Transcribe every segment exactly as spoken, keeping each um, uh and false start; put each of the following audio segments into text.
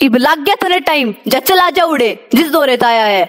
इब लाग गया तने टाइम, जा चला जा उड़े जिस दौरे ताया है।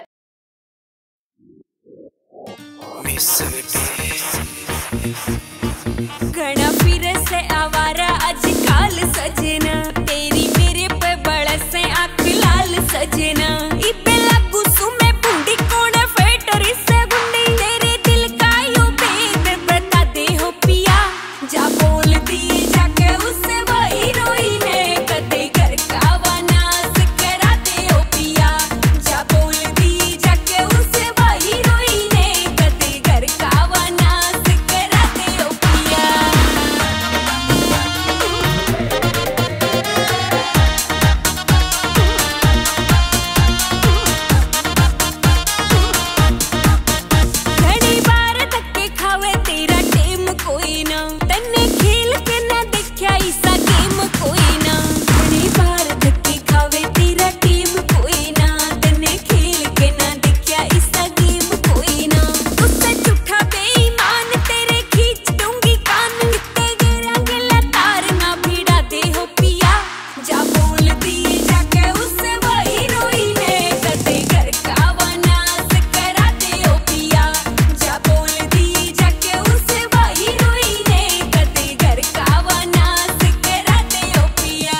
घना फिर से आवारा आजकल सजना, तेरी मेरे पे बड़से आँख लाल सजना। इबे लागू सुमे बूंदी कोण फेटरी से गुंडी, तेरे दिल का यो भेद बता दे हो पिया। जा बोल दी जाके उससे वही रोई ने, कदे घर का वनास करा दे हो पिया। जा बोल दी जाके उससे वही रोई ने, कदे घर का वनास करा दे हो पिया। घड़ी बार धक्के खावे तेरा टेम कोई ना, तन्ने खेल के ना देखा ऐसा गेम कोई ना। घड़ी बार धक्के खावे तेरा टेम कोई ना, तन्ने खेल के ना देखा ऐसा गेम कोई ना। उससे झूठा बेईमान तेरे खींच दूंगी कान, कितने गिरा गिला तार ना भिड़ा दे हो पिया। जा बोल दी जाके उससे वही रोई ने, कदे घर का वनास करा दे हो पिया। जा बोल दी जाके उससे वही रोई ने, कदे घर का वनास करा दे हो पिया।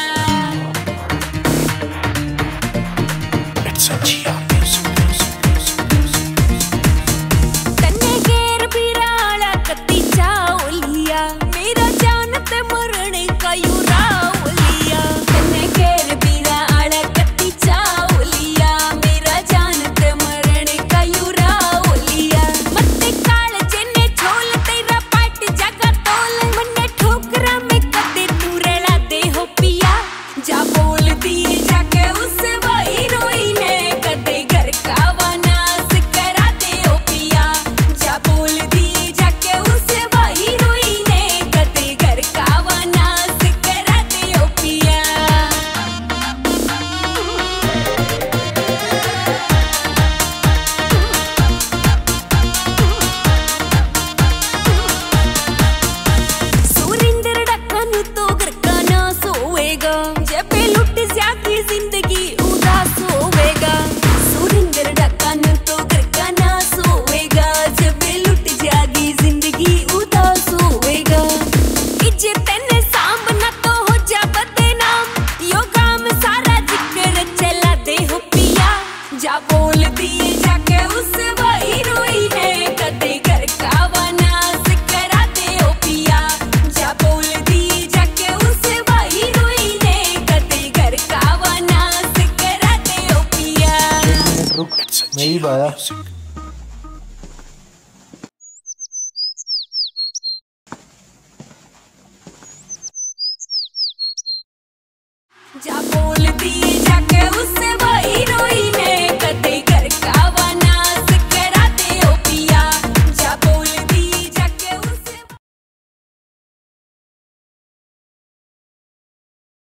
तन्ने घेर बिराला कत्ती चाओलिया, मेरा जान ते मरने का युरा ओलिया। तन्ने घेर बिराला कत्ती चाओलिया, मेरा जान ते मरने का युरा ओलिया। मत्ते काल जेने छोल तेरा पाट जगा तोल, मन्ने ठोकरा में कदे तू रेला दे हो पिया। जा बोल दी जाके उससे वही रोई ने, कदे घर का वनास करा दे हो पिया। जा बोल दी जाके उससे वही रोई ने, कदे घर का वनास करा दे हो पिया। सुरिंदर डक्कन तो घर का ना सोएगा, जब ये लुट जाएगी जिंदगी उदास होवेगा। सुरिंदर डक्कन तो घर का ना सोएगा, जब ये लुट जाएगी जिंदगी उदास होवेगा। इज्जत तेने सामना तो हो जा बदनाम, यो काम सारा जिक्र चला दे हो पिया। जा बोल दी जाके उससे वही रोई ने, कदे घर का वनास करा दे हो पिया। जा बोल दी जाके उससे वही रोई ने, कदे घर का वनास करा दे हो पिया। रुक, मैं ही बाया।